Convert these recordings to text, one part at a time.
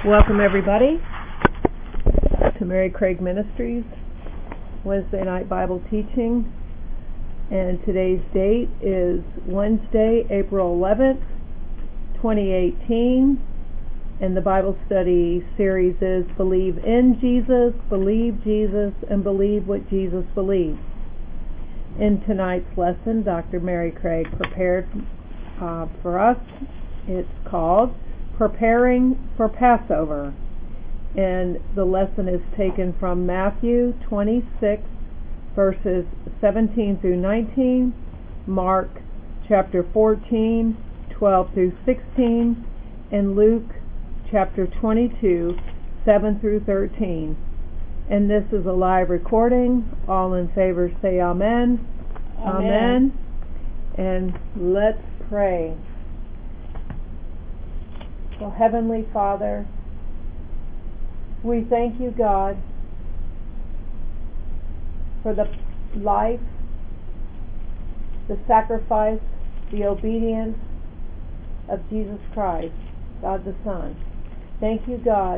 Welcome everybody to Mary Craig Ministries Wednesday night Bible teaching, and today's date is Wednesday, April 11th, 2018, and the Bible study series is Believe in Jesus, Believe Jesus, and Believe what Jesus believes. In tonight's lesson, Dr. Mary Craig prepared for us. It's called Preparing for Passover, and the lesson is taken from Matthew 26 verses 17 through 19, Mark chapter 14 12 through 16, and Luke chapter 22 7 through 13. And this is a live recording. All in favor say amen. Amen. And let's pray. So, Heavenly Father, we thank you, God, for the life, the sacrifice, the obedience of Jesus Christ, God the Son. Thank you, God,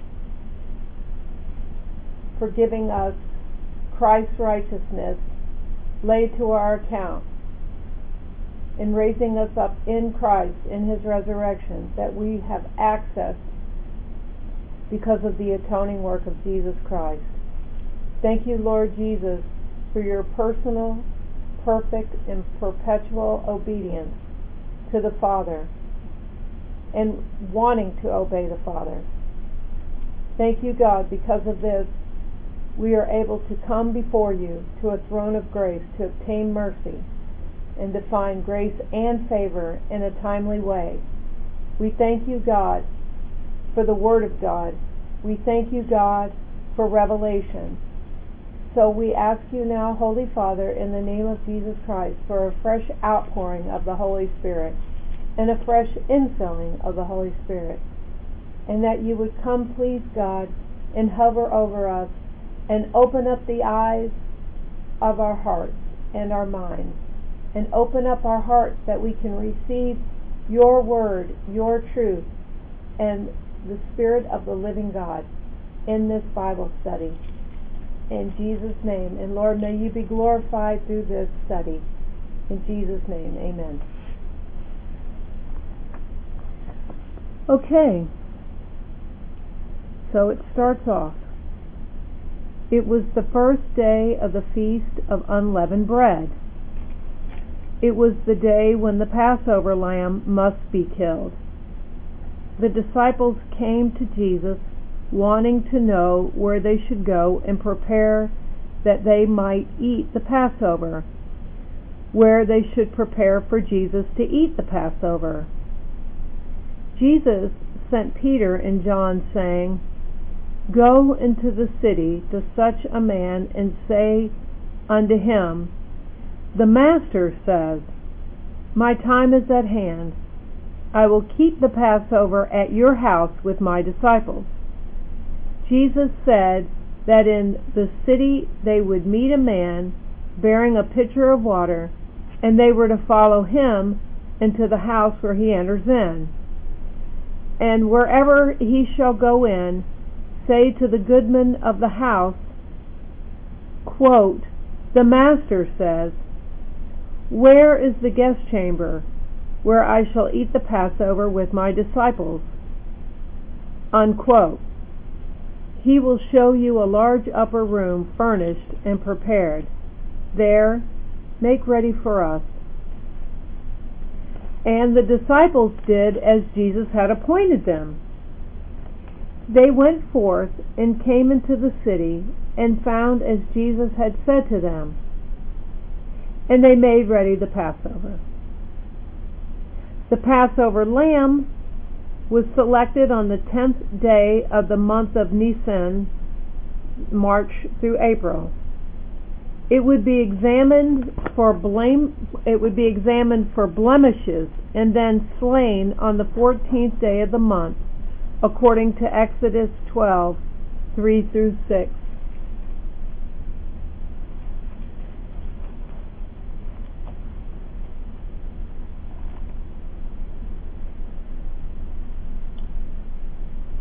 for giving us Christ's righteousness laid to our account, in raising us up in Christ, in His resurrection, that we have access because of the atoning work of Jesus Christ. Thank you, Lord Jesus, for your personal, perfect, and perpetual obedience to the Father and wanting to obey the Father. Thank you, God, because of this, we are able to come before you to a throne of grace to obtain mercy and to find grace and favor in a timely way. We thank you, God, for the Word of God. We thank you, God, for revelation. So we ask you now, Holy Father, in the name of Jesus Christ, for a fresh outpouring of the Holy Spirit and a fresh infilling of the Holy Spirit, and that you would come, please, God, and hover over us and open up the eyes of our hearts and our minds, and open up our hearts that we can receive your word, your truth, and the Spirit of the living God in this Bible study. In Jesus' name. And Lord, may you be glorified through this study. In Jesus' name, amen. Okay. So it starts off. It was the first day of the Feast of Unleavened Bread. It was the day when the Passover lamb must be killed. The disciples came to Jesus wanting to know where they should go and prepare that they might eat the Passover, where they should prepare for Jesus to eat the Passover. Jesus sent Peter and John, saying, "Go into the city to such a man and say unto him, The Master says, My time is at hand. I will keep the Passover at your house with my disciples." Jesus said that in the city they would meet a man bearing a pitcher of water, and they were to follow him into the house where he enters in. And wherever he shall go in, say to the goodman of the house, quote, "The Master says, Where is the guest chamber where I shall eat the Passover with my disciples?" Unquote. He will show you a large upper room furnished and prepared. There, make ready for us. And the disciples did as Jesus had appointed them. They went forth and came into the city and found as Jesus had said to them. And they made ready the Passover. The Passover lamb was selected on the 10th day of the month of Nisan, March through April. It would be examined for blemishes and then slain on the 14th day of the month, according to Exodus 12, 3 through 6.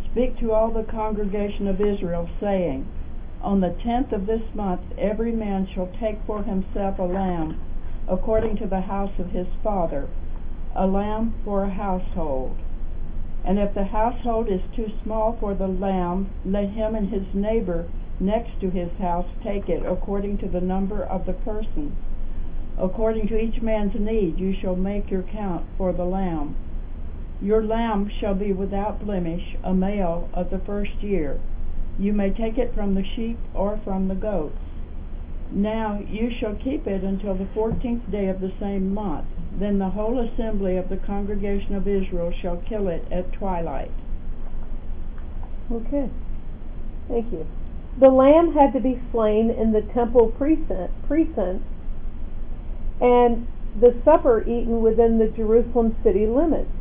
Speak to all the congregation of Israel, saying, On the 10th of this month every man shall take for himself a lamb, according to the house of his father, a lamb for a household. And if the household is too small for the lamb, let him and his neighbor next to his house take it, according to the number of the persons. According to each man's need you shall make your count for the lamb. Your lamb shall be without blemish, a male of the first year. You may take it from the sheep or from the goats. Now you shall keep it until the 14th day of the same month. Then the whole assembly of the congregation of Israel shall kill it at twilight. Okay. Thank you. The lamb had to be slain in the temple precincts, and the supper eaten within the Jerusalem city limits.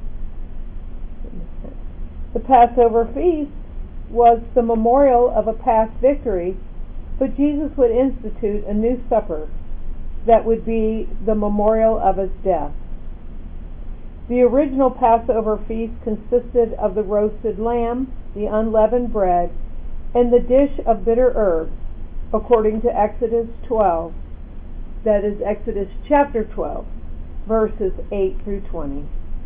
The Passover feast was the memorial of a past victory, but Jesus would institute a new supper that would be the memorial of his death. The original Passover feast consisted of the roasted lamb, the unleavened bread, and the dish of bitter herbs, according to Exodus 12. That is Exodus chapter 12, verses 8 through 20.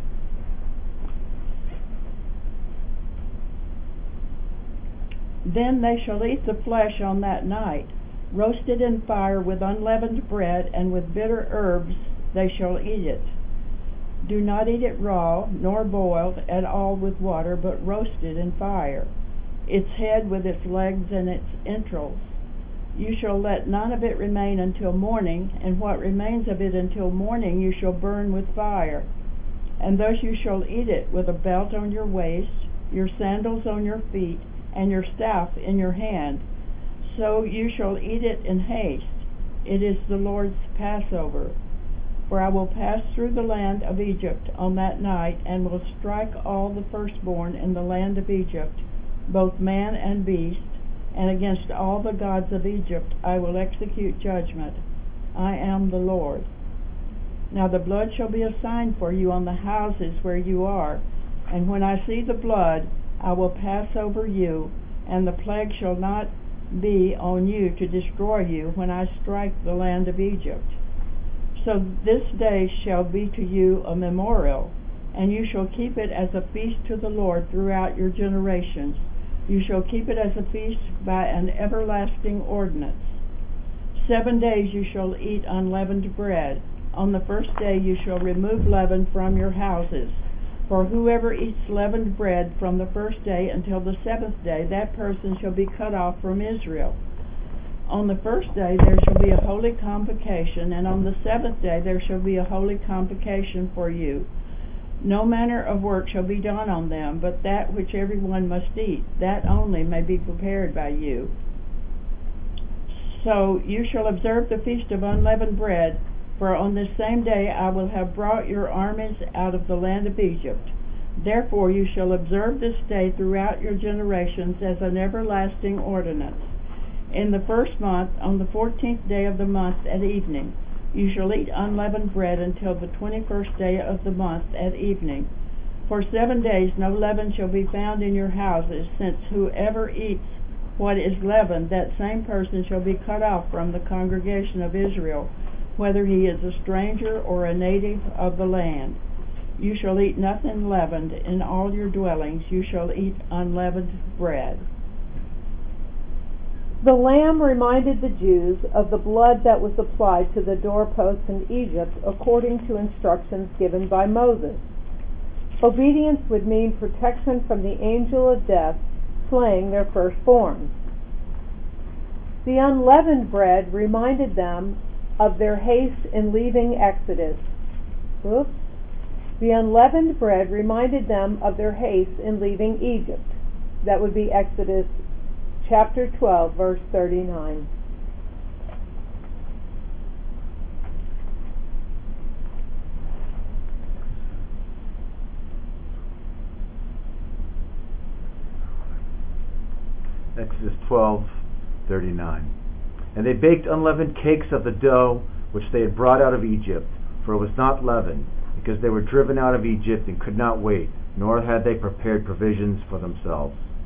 Then they shall eat the flesh on that night, roasted in fire with unleavened bread, and with bitter herbs they shall eat it. Do not eat it raw, nor boiled at all with water, but roasted in fire, its head with its legs and its entrails. You shall let none of it remain until morning, and what remains of it until morning you shall burn with fire. And thus you shall eat it with a belt on your waist, your sandals on your feet, and your staff in your hand. So you shall eat it in haste. It is the Lord's Passover. For I will pass through the land of Egypt on that night, and will strike all the firstborn in the land of Egypt, both man and beast, and against all the gods of Egypt I will execute judgment. I am the Lord. Now the blood shall be a sign for you on the houses where you are, and when I see the blood, I will pass over you, and the plague shall not be on you to destroy you when I strike the land of Egypt. So this day shall be to you a memorial, and you shall keep it as a feast to the Lord throughout your generations. You shall keep it as a feast by an everlasting ordinance. 7 days you shall eat unleavened bread. On the first day you shall remove leaven from your houses. For whoever eats leavened bread from the first day until the 7th day, that person shall be cut off from Israel. On the first day there shall be a holy convocation, and on the 7th day there shall be a holy convocation for you. No manner of work shall be done on them, but that which every one must eat, that only may be prepared by you. So you shall observe the feast of unleavened bread, for on this same day I will have brought your armies out of the land of Egypt. Therefore you shall observe this day throughout your generations as an everlasting ordinance. In the first month, on the 14th day of the month at evening, you shall eat unleavened bread until the 21st day of the month at evening. For 7 days no leaven shall be found in your houses, since whoever eats what is leavened, that same person shall be cut off from the congregation of Israel, whether he is a stranger or a native of the land. You shall eat nothing leavened. In all your dwellings you shall eat unleavened bread. The lamb reminded the Jews of the blood that was applied to the doorposts in Egypt according to instructions given by Moses. Obedience would mean protection from the angel of death slaying their firstborn. The unleavened bread reminded them of their haste in leaving Exodus. The unleavened bread reminded them of their haste in leaving Egypt. That would be Exodus chapter 12, verse 39. Exodus 12:39. And they baked unleavened cakes of the dough which they had brought out of Egypt, for it was not leavened, because they were driven out of Egypt and could not wait, nor had they prepared provisions for themselves.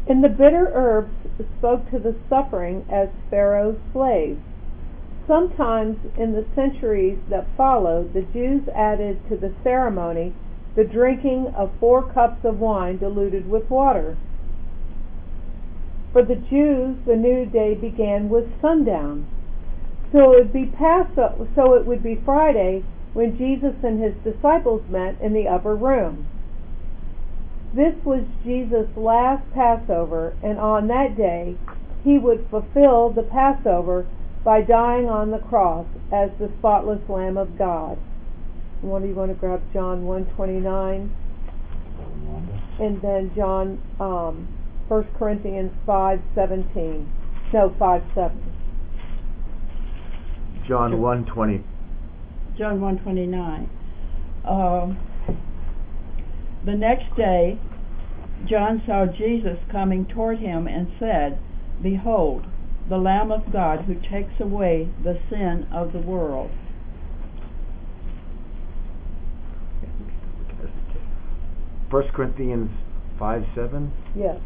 And the bitter herbs spoke to the suffering as Pharaoh's slaves. Sometimes in the centuries that followed, the Jews added to the ceremony the drinking of 4 cups of wine diluted with water. For the Jews, the new day began with sundown. So it would be Friday when Jesus and his disciples met in the upper room. This was Jesus' last Passover, and on that day he would fulfill the Passover by dying on the cross as the spotless Lamb of God. What do you want to grab? John 1:29, and then John 1 Corinthians 5:17. No, 5:7. John 1:20. John 1:29. The next day, John saw Jesus coming toward him and said, "Behold, the Lamb of God who takes away the sin of the world." 1 Corinthians 5:7. Yes.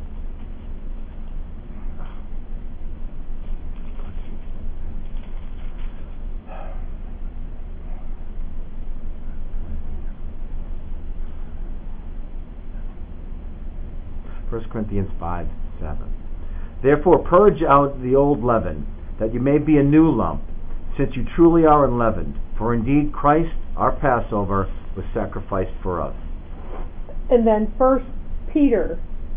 First Corinthians 5:7. Therefore purge out the old leaven, that you may be a new lump, since you truly are unleavened. For indeed Christ, our Passover, was sacrificed for us. And then 1 Peter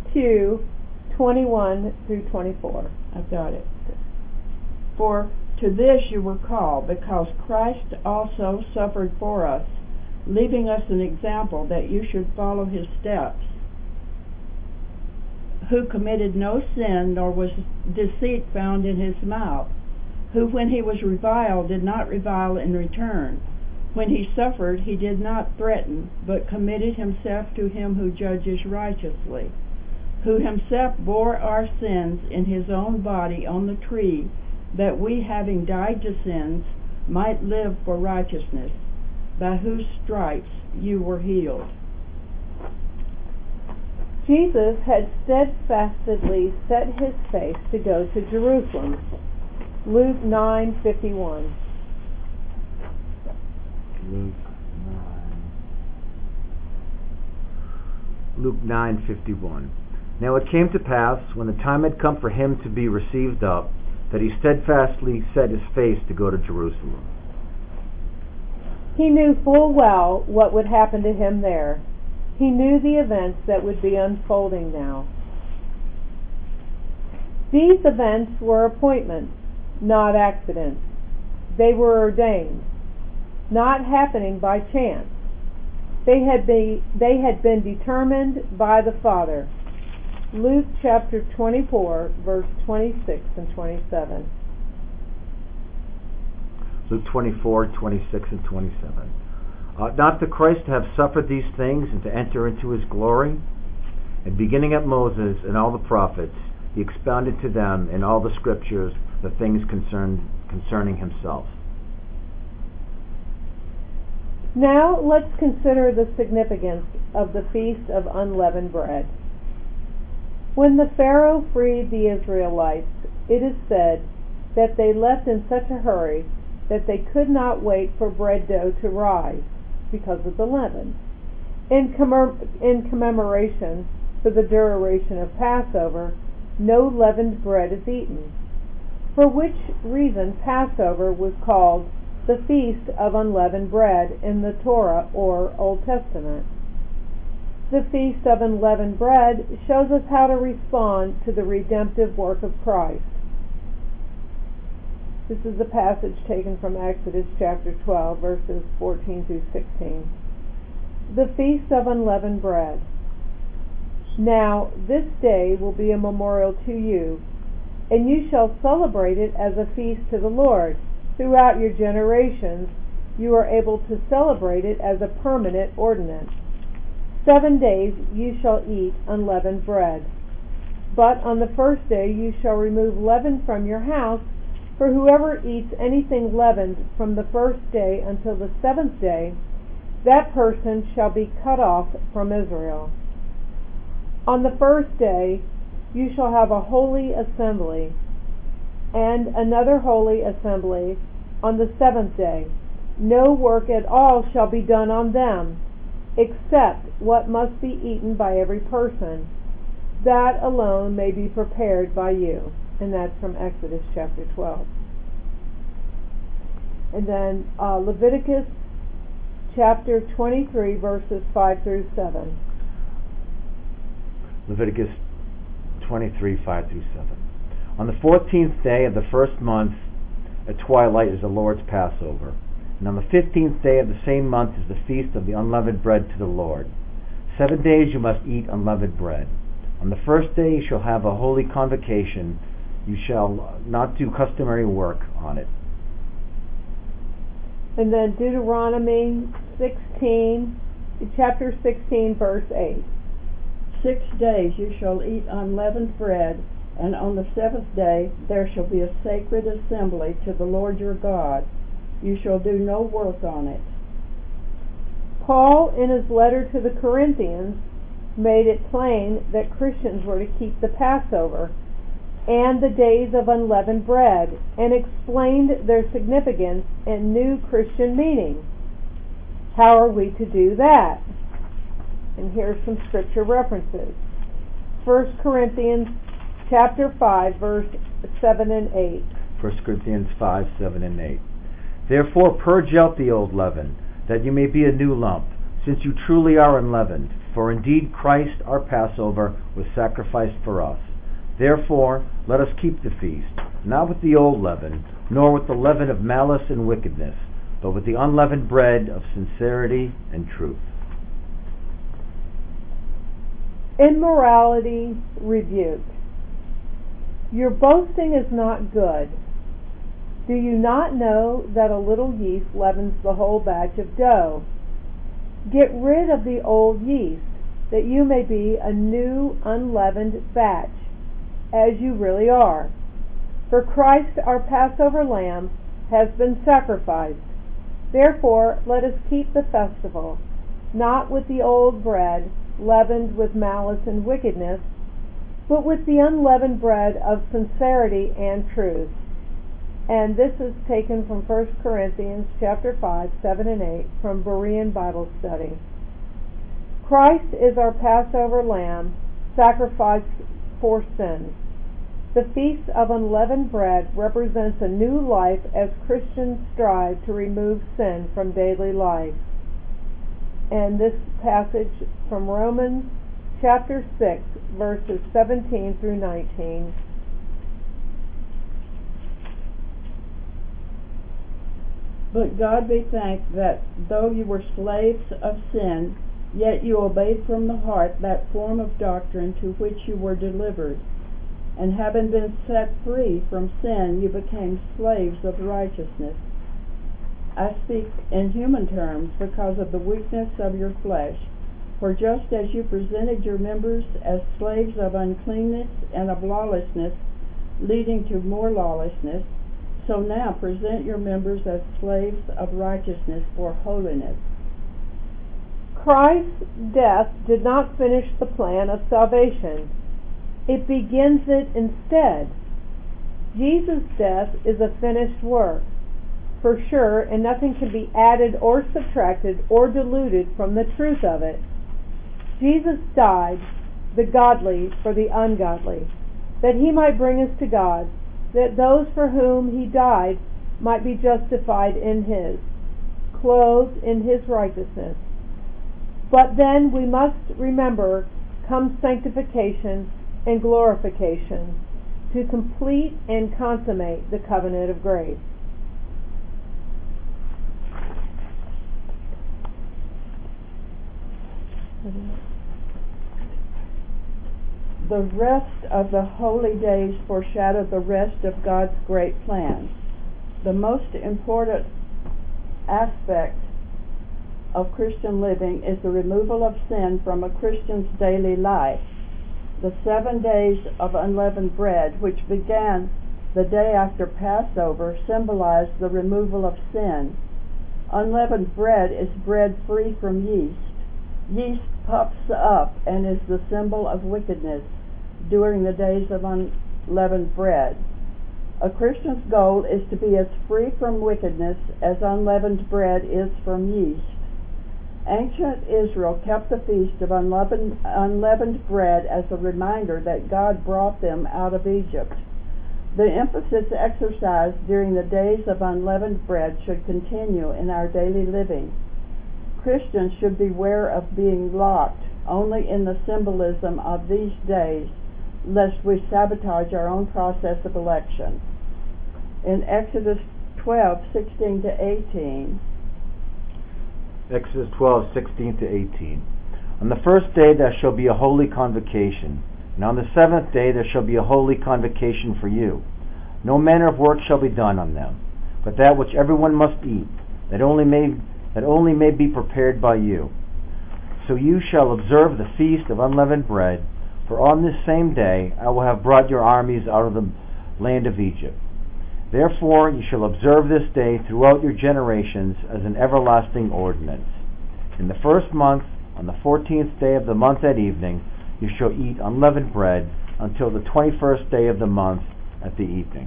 2:21 through 24. I've got it. For to this you were called, because Christ also suffered for us, leaving us an example that you should follow his steps, who committed no sin, nor was deceit found in his mouth, who when he was reviled did not revile in return. When he suffered, he did not threaten, but committed himself to him who judges righteously, who himself bore our sins in his own body on the tree, that we, having died to sins, might live for righteousness, by whose stripes you were healed. Jesus had steadfastly set his face to go to Jerusalem. Luke 9:51. Luke 9:51. Now it came to pass, when the time had come for him to be received up, that he steadfastly set his face to go to Jerusalem. He knew full well what would happen to him there. He knew the events that would be unfolding now. These events were appointments, not accidents. They were ordained, not happening by chance. They had been determined by the Father. Luke chapter 24, verse 26 and 27. Luke 24:26 and 27. Ought not the Christ to have suffered these things and to enter into his glory? And beginning at Moses and all the prophets, he expounded to them in all the scriptures the things concerning himself. Now let's consider the significance of the Feast of Unleavened Bread. When the Pharaoh freed the Israelites, it is said that they left in such a hurry that they could not wait for bread dough to rise because of the leaven. In commemoration for the duration of Passover, no leavened bread is eaten, for which reason Passover was called the Feast of Unleavened Bread in the Torah or Old Testament. The Feast of Unleavened Bread shows us how to respond to the redemptive work of Christ. This is a passage taken from Exodus chapter 12, verses 14 through 16. The Feast of Unleavened Bread. Now this day will be a memorial to you, and you shall celebrate it as a feast to the Lord. Throughout your generations, you are able to celebrate it as a permanent ordinance. 7 days you shall eat unleavened bread. But on the first day you shall remove leaven from your house, for whoever eats anything leavened from the first day until the 7th day, that person shall be cut off from Israel. On the first day you shall have a holy assembly, and another holy assembly on the seventh day. No work at all shall be done on them, except what must be eaten by every person. That alone may be prepared by you. And that's from Exodus chapter 12. And then Leviticus chapter 23, verses 5 through 7. Leviticus 23, 5 through 7. On the 14th day of the first month at twilight is the Lord's Passover. And on the 15th day of the same month is the feast of the unleavened bread to the Lord. 7 days you must eat unleavened bread. On the first day you shall have a holy convocation. You shall not do customary work on it. And then Deuteronomy chapter 16, verse 8. 6 days you shall eat unleavened bread, and on the seventh day there shall be a sacred assembly to the Lord your God. You shall do no work on it. Paul, in his letter to the Corinthians, made it plain that Christians were to keep the Passover and the days of unleavened bread, and explained their significance and new Christian meaning. How are we to do that? And here's some scripture references. 1 Corinthians chapter 5, verse 7 and 8. 1 Corinthians 5, 7 and 8. Therefore purge out the old leaven, that you may be a new lump, since you truly are unleavened. For indeed Christ our Passover was sacrificed for us. Therefore let us keep the feast, not with the old leaven, nor with the leaven of malice and wickedness, but with the unleavened bread of sincerity and truth. Immorality rebuke. Your boasting is not good. Do you not know that a little yeast leavens the whole batch of dough? Get rid of the old yeast, that you may be a new unleavened batch, as you really are. For Christ our Passover lamb has been sacrificed. Therefore let us keep the festival, not with the old bread, leavened with malice and wickedness, but with the unleavened bread of sincerity and truth. And this is taken from 1 Corinthians chapter 5, 7 and 8 from Berean Bible Study. Christ is our Passover lamb, sacrificed for sin. The Feast of Unleavened Bread represents a new life as Christians strive to remove sin from daily life. And this passage from Romans chapter 6, verses 17 through 19. But God be thanked that though you were slaves of sin, yet you obeyed from the heart that form of doctrine to which you were delivered. And having been set free from sin, you became slaves of righteousness. I speak in human terms because of the weakness of your flesh. For just as you presented your members as slaves of uncleanness and of lawlessness, leading to more lawlessness, so now present your members as slaves of righteousness for holiness. Christ's death did not finish the plan of salvation. It begins it instead. Jesus' death is a finished work, for sure, and nothing can be added or subtracted or diluted from the truth of it. Jesus died, the godly for the ungodly, that he might bring us to God, that those for whom he died might be justified in his, clothed in his righteousness. But then we must remember comes sanctification and glorification to complete and consummate the covenant of grace. The rest of the holy days foreshadow the rest of God's great plan. The most important aspect of Christian living is the removal of sin from a Christian's daily life. The 7 days of unleavened bread, which began the day after Passover, symbolize the removal of sin. Unleavened bread is bread free from yeast. Yeast puffs up and is the symbol of wickedness. during the days of unleavened bread. A Christian's goal is to be as free from wickedness as unleavened bread is from yeast. Ancient Israel kept the feast of unleavened bread as a reminder that God brought them out of Egypt. The emphasis exercised during the days of unleavened bread should continue in our daily living. Christians should beware of being locked only in the symbolism of these days, lest we sabotage our own process of election. In Exodus 12:16 to 18, Exodus 12:16 to 18. On the first day there shall be a holy convocation, and on the seventh day there shall be a holy convocation for you. No manner of work shall be done on them, but that which everyone must eat, that only may be prepared by you. So you shall observe the feast of unleavened bread, for on this same day I will have brought your armies out of the land of Egypt. Therefore you shall observe this day throughout your generations as an everlasting ordinance. In the first month, on the 14th day of the month at evening, you shall eat unleavened bread until the 21st day of the month at the evening.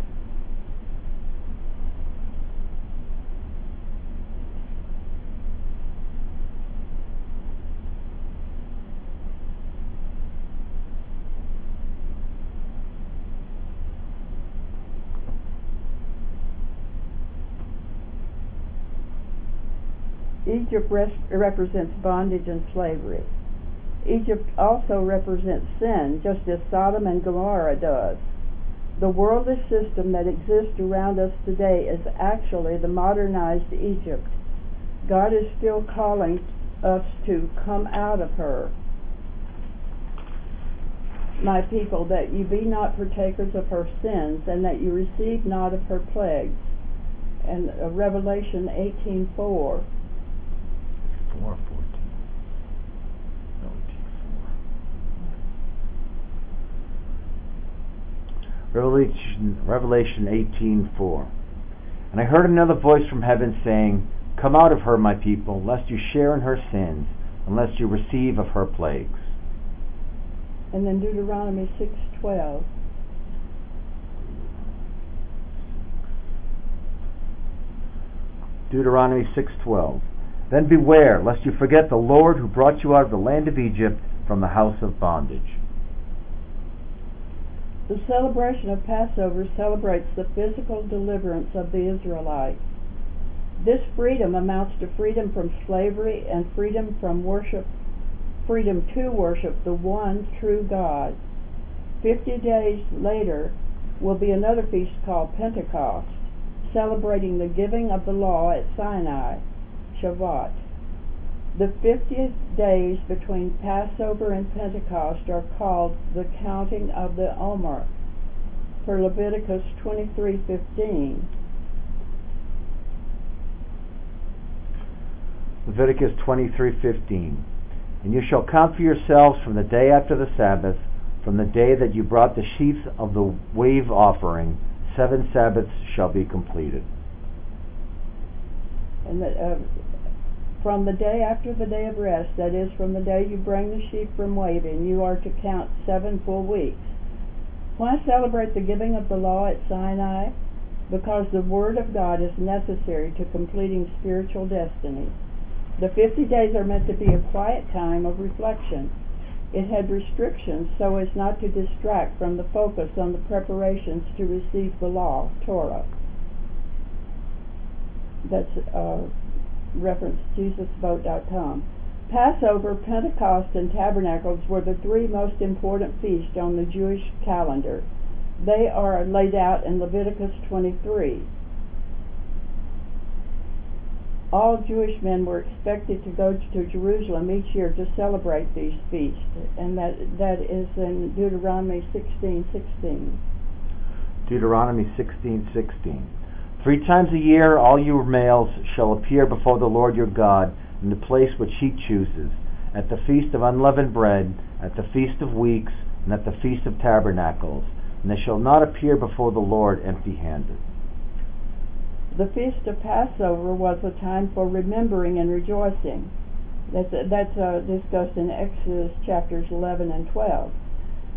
Egypt represents bondage and slavery. Egypt also represents sin, just as Sodom and Gomorrah does. The worldly system that exists around us today is actually the modernized Egypt. God is still calling us to come out of her. My people, that you be not partakers of her sins, and that you receive not of her plagues. And Revelation 18:4. 4:14. No, 18:4. Revelation 18:4. And I heard another voice from heaven saying, "Come out of her, my people, lest you share in her sins, and lest you receive of her plagues." And then Deuteronomy 6:12. Deuteronomy 6:12. Then beware, lest you forget the Lord who brought you out of the land of Egypt from the house of bondage. The celebration of Passover celebrates the physical deliverance of the Israelites. This freedom amounts to freedom from slavery and freedom to worship the one true God. 50 days later will be another feast called Pentecost, celebrating the giving of the law at Sinai, Shavuot. The 50 days between Passover and Pentecost are called the counting of the Omer, per Leviticus 23:15. Leviticus 23:15. And you shall count for yourselves from the day after the Sabbath, from the day that you brought the sheaf of the wave offering, 7 Sabbaths shall be completed. And from the day after the day of rest, that is, from the day you bring the sheep from waving, you are to count 7 full weeks. Why celebrate the giving of the law at Sinai? Because the Word of God is necessary to completing spiritual destiny. The 50 days are meant to be a quiet time of reflection. It had restrictions so as not to distract from the focus on the preparations to receive the law, Torah. That's reference JesusVote.com. Passover, Pentecost, and Tabernacles were the 3 most important feasts on the Jewish calendar. They are laid out in Leviticus 23. All Jewish men were expected to go to Jerusalem each year to celebrate these feasts, and that is in Deuteronomy 16:16. Deuteronomy 16:16. 3 times a year all your males shall appear before the Lord your God in the place which he chooses, at the feast of unleavened bread, at the feast of weeks, and at the feast of tabernacles, and they shall not appear before the Lord empty-handed. The feast of Passover was a time for remembering and rejoicing. That's discussed in Exodus chapters 11 and 12.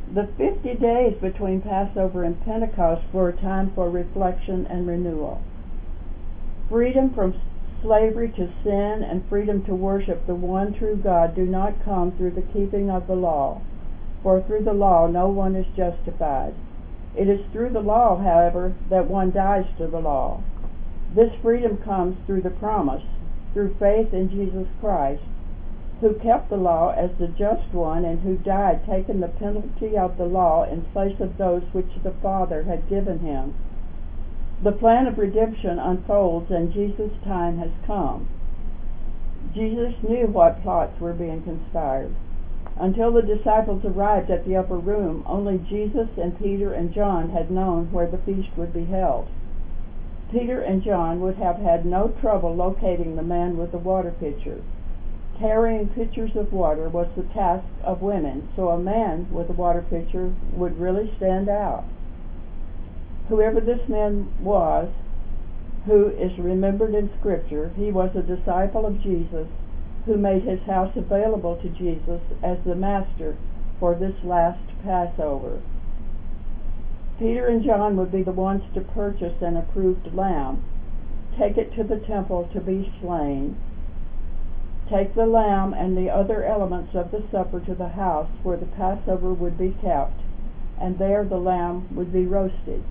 The 50 days between Passover and Pentecost were a time for reflection and renewal. Freedom from slavery to sin and freedom to worship the one true God do not come through the keeping of the law, for through the law no one is justified. It is through the law, however, that one dies to the law. This freedom comes through the promise, through faith in Jesus Christ, who kept the law as the just one and who died, taking the penalty of the law in place of those which the Father had given him. The plan of redemption unfolds, and Jesus' time has come. Jesus knew what plots were being conspired. Until the disciples arrived at the upper room, only Jesus and Peter and John had known where the feast would be held. Peter and John would have had no trouble locating the man with the water pitcher. Carrying pitchers of water was the task of women, so a man with a water pitcher would really stand out. Whoever this man was, who is remembered in Scripture, he was a disciple of Jesus who made his house available to Jesus as the master for this last Passover. Peter and John would be the ones to purchase an approved lamb, take it to the temple to be slain, take the lamb and the other elements of the supper to the house where the Passover would be kept, and there the lamb would be roasted.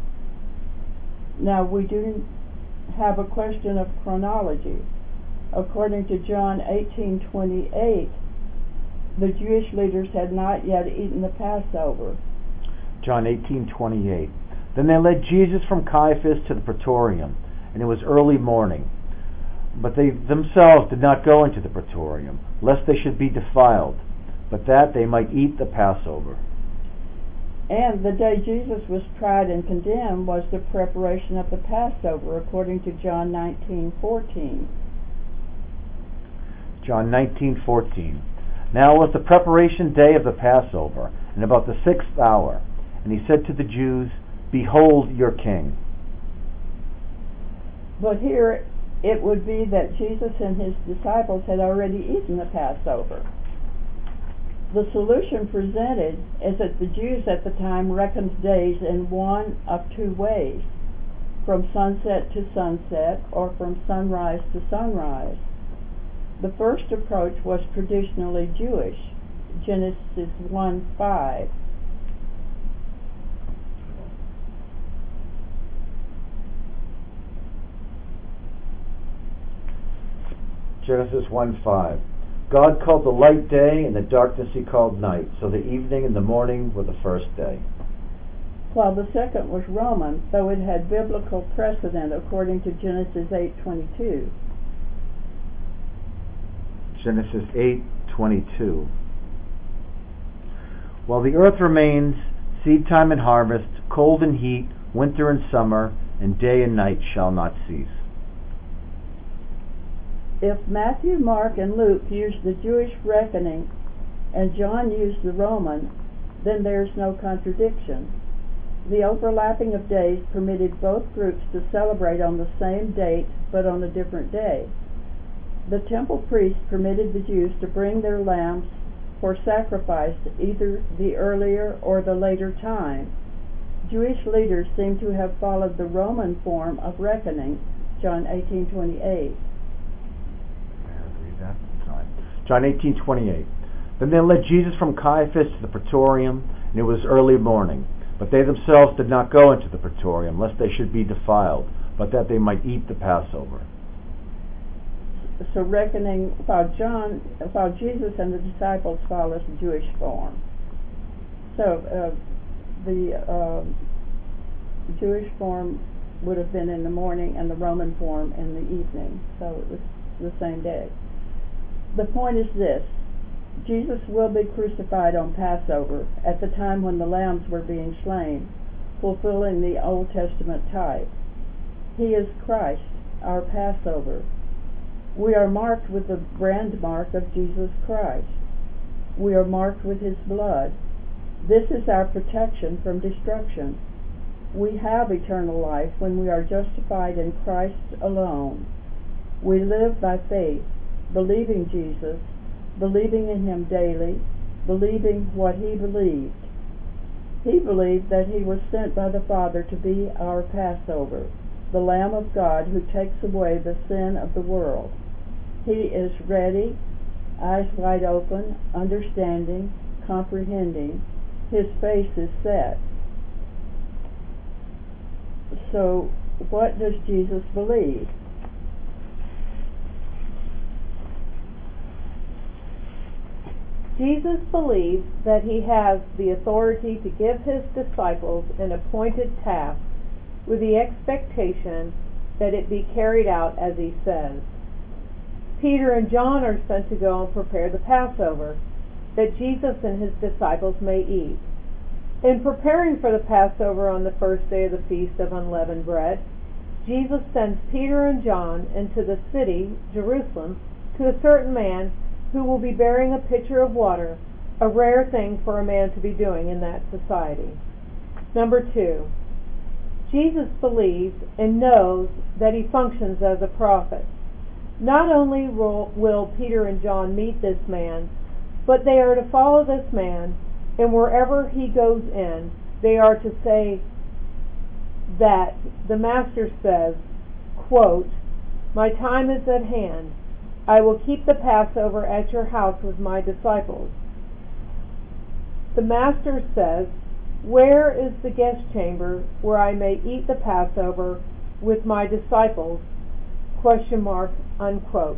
Now we do have a question of chronology. According to John 18:28, the Jewish leaders had not yet eaten the Passover. John 18:28. Then they led Jesus from Caiaphas to the praetorium, and it was early morning. But they themselves did not go into the praetorium, lest they should be defiled, but that they might eat the Passover. And the day Jesus was tried and condemned was the preparation of the Passover, according to John 19:14. John 19:14. Now it was the preparation day of the Passover, and about the 6th hour. And he said to the Jews, Behold your king. But here it would be that Jesus and his disciples had already eaten the Passover. The solution presented is that the Jews at the time reckoned days in one of two ways, from sunset to sunset or from sunrise to sunrise. The first approach was traditionally Jewish, Genesis 1:5. Genesis 1:5. God called the light day, and the darkness he called night. So the evening and the morning were the first day. While the second was Roman, though it had biblical precedent according to Genesis 8:22. Genesis 8:22. While the earth remains, seed time and harvest, cold and heat, winter and summer, and day and night shall not cease. If Matthew, Mark, and Luke used the Jewish reckoning and John used the Roman, then there's no contradiction. The overlapping of days permitted both groups to celebrate on the same date but on a different day. The temple priests permitted the Jews to bring their lambs for sacrifice either the earlier or the later time. Jewish leaders seem to have followed the Roman form of reckoning, John 18:28. John 18:28. Then they led Jesus from Caiaphas to the praetorium, and it was early morning. But they themselves did not go into the praetorium, lest they should be defiled, but that they might eat the Passover. So reckoning, while Jesus and the disciples followed the Jewish form. So the Jewish form would have been in the morning and the Roman form in the evening. So it was the same day. The point is this: Jesus will be crucified on Passover at the time when the lambs were being slain, fulfilling the Old Testament type. He is Christ, our Passover. We are marked with the brand mark of Jesus Christ. We are marked with his blood. This is our protection from destruction. We have eternal life when we are justified in Christ alone. We live by faith, believing Jesus, believing in him daily, believing what he believed. He believed that he was sent by the Father to be our Passover, the Lamb of God who takes away the sin of the world. He is ready, eyes wide open, understanding, comprehending. His face is set. So, what does Jesus believe? Jesus believes that he has the authority to give his disciples an appointed task with the expectation that it be carried out as he says. Peter and John are sent to go and prepare the Passover that Jesus and his disciples may eat. In preparing for the Passover on the first day of the Feast of Unleavened Bread, Jesus sends Peter and John into the city, Jerusalem, to a certain man who will be bearing a pitcher of water, a rare thing for a man to be doing in that society. Number 2, Jesus believes and knows that he functions as a prophet. Not only will Peter and John meet this man, but they are to follow this man, and wherever he goes in, they are to say that the Master says, quote, "My time is at hand. I will keep the Passover at your house with my disciples." The Master says, "Where is the guest chamber where I may eat the Passover with my disciples?" Unquote.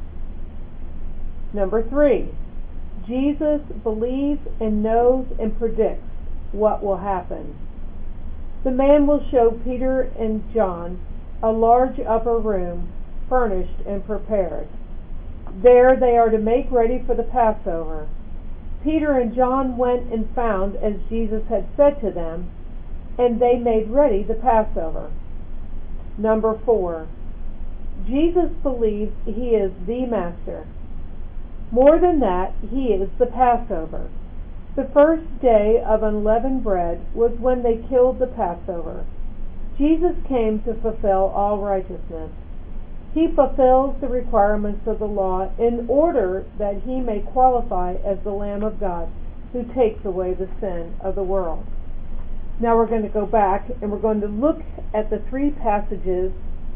Number 3, Jesus believes and knows and predicts what will happen. The man will show Peter and John a large upper room, furnished and prepared. There they are to make ready for the Passover. Peter and John went and found as Jesus had said to them, and they made ready the Passover. Number 4, Jesus believes he is the Master. More than that, he is the Passover. The first day of unleavened bread was when they killed the Passover. Jesus came to fulfill all righteousness. He fulfills the requirements of the law in order that he may qualify as the Lamb of God who takes away the sin of the world. Now we're going to go back and we're going to look at the 3 passages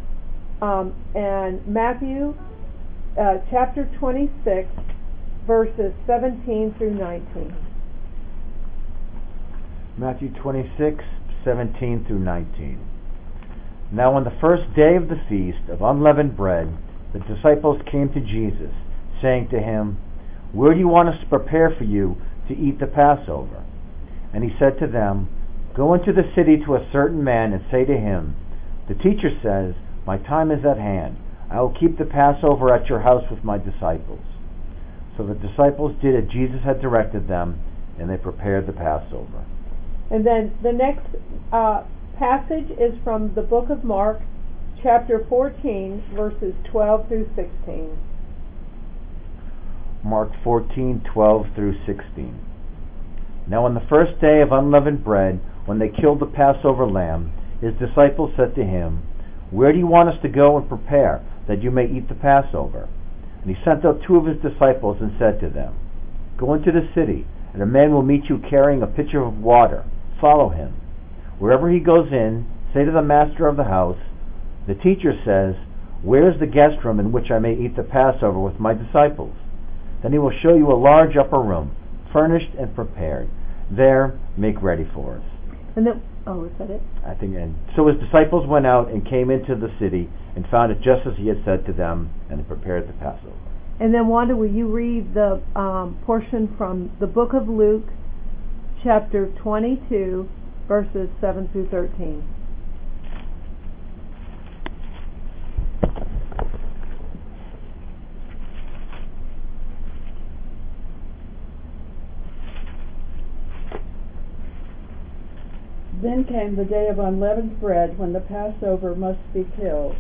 and Matthew chapter 26 verses 17 through 19. Matthew 26, 17 through 19. Now on the first day of the feast of unleavened bread, the disciples came to Jesus, saying to him, "Where do you want us to prepare for you to eat the Passover?" And he said to them, "Go into the city to a certain man and say to him, 'The teacher says, my time is at hand. I will keep the Passover at your house with my disciples.'" So the disciples did as Jesus had directed them, and they prepared the Passover. And then the next passage is from the book of Mark, chapter 14, verses 12 through 16. Mark 14:12 through 16. Now on the first day of unleavened bread, when they killed the Passover lamb, his disciples said to him, "Where do you want us to go and prepare, that you may eat the Passover?" And he sent out 2 of his disciples and said to them, "Go into the city, and a man will meet you carrying a pitcher of water. Follow him. Wherever he goes in, say to the master of the house, 'The teacher says, where is the guest room in which I may eat the Passover with my disciples?' Then he will show you a large upper room, furnished and prepared. There, make ready for us." And then, is that it? I think, and so his disciples went out and came into the city and found it just as he had said to them, and they prepared the Passover. And then, Wanda, will you read the portion from the book of Luke, chapter 22, verses 7 through 13. Then came the day of unleavened bread, when the Passover must be killed.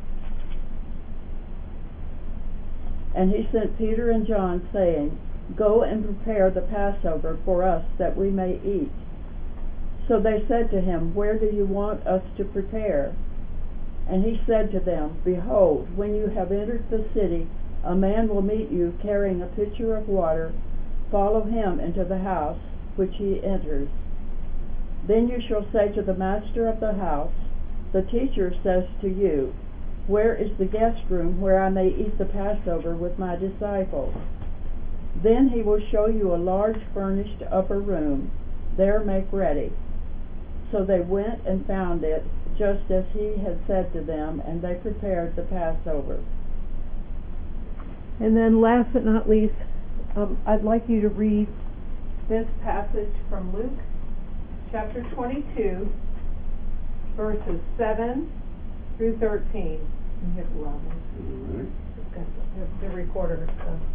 And he sent Peter and John, saying, "Go and prepare the Passover for us, that we may eat." So they said to him, "Where do you want us to prepare?" And he said to them, "Behold, when you have entered the city, a man will meet you carrying a pitcher of water. Follow him into the house which he enters. Then you shall say to the master of the house, the teacher says to you, where is the guest room where I may eat the Passover with my disciples? Then he will show you a large furnished upper room. There make ready. So they went and found it, just as he had said to them, and they prepared the Passover. And then last but not least, I'd like you to read this passage from Luke chapter 22, verses 7 through 13. You hit 11. Right. The recorder.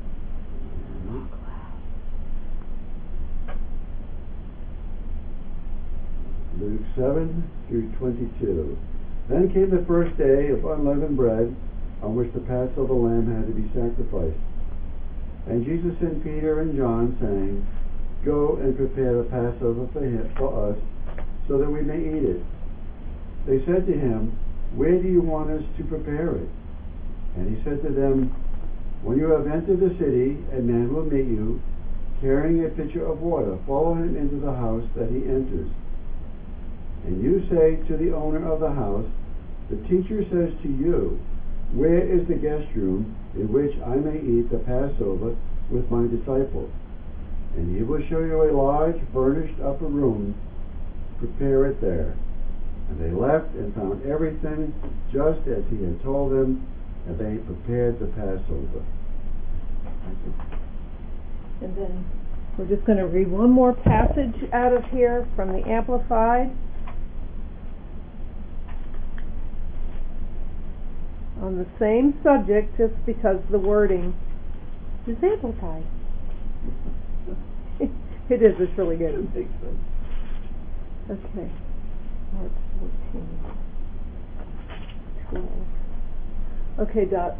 Luke 7 through 22. Then came the first day of unleavened bread, on which the Passover lamb had to be sacrificed. And Jesus sent Peter and John, saying, Go and prepare the Passover for us, so that we may eat it. They said to him, Where do you want us to prepare it? And he said to them, When you have entered the city, a man will meet you, carrying a pitcher of water. Follow him into the house that he enters. And you say to the owner of the house, The teacher says to you, Where is the guest room in which I may eat the Passover with my disciples? And he will show you a large furnished upper room. Prepare it there. And they left and found everything just as he had told them, and they prepared the Passover. And then we're just going to read one more passage out of here from the Amplified. On the same subject, just because the wording is amplified. It is, it's really good. It makes sense. Okay. Mark 14. 12. Okay, Dot.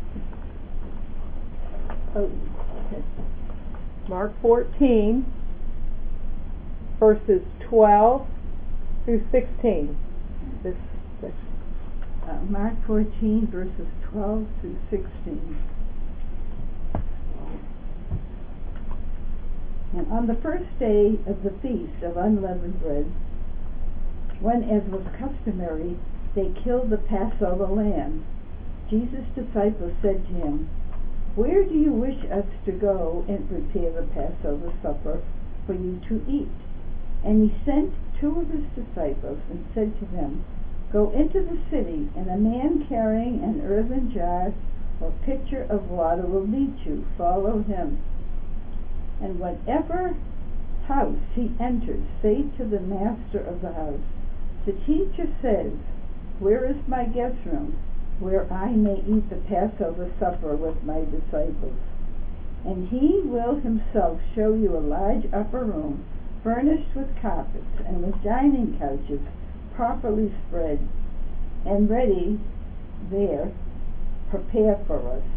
Oh, okay. Mark 14, verses 12 through 16. This section. Mark 14, verses 12 through 16. And on the first day of the feast of unleavened bread, when, as was customary, they killed the Passover lamb, Jesus' disciples said to him, Where do you wish us to go and prepare the Passover supper for you to eat? And he sent two of his disciples and said to them, Go into the city, and a man carrying an earthen jar or pitcher of water will meet you. Follow him. And whatever house he enters, say to the master of the house, The teacher says, Where is my guest room, where I may eat the Passover supper with my disciples? And he will himself show you a large upper room, furnished with carpets and with dining couches, properly spread and ready there. Prepare for us.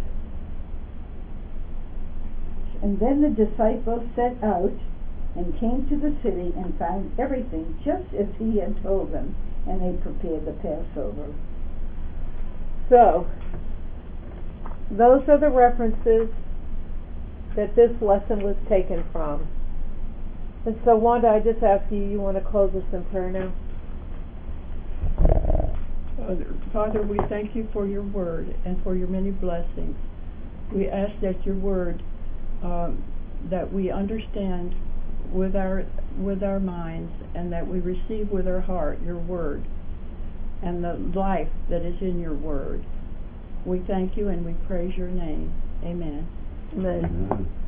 And then the disciples set out and came to the city and found everything just as he had told them, and they prepared the Passover. So, those are the references that this lesson was taken from. And so, Wanda, I just ask you want to close us in prayer now? Father, we thank you for your word and for your many blessings. We ask that your word, that we understand with our minds, and that we receive with our heart your word and the life that is in your word. We thank you and we praise your name. Amen. Amen. Amen.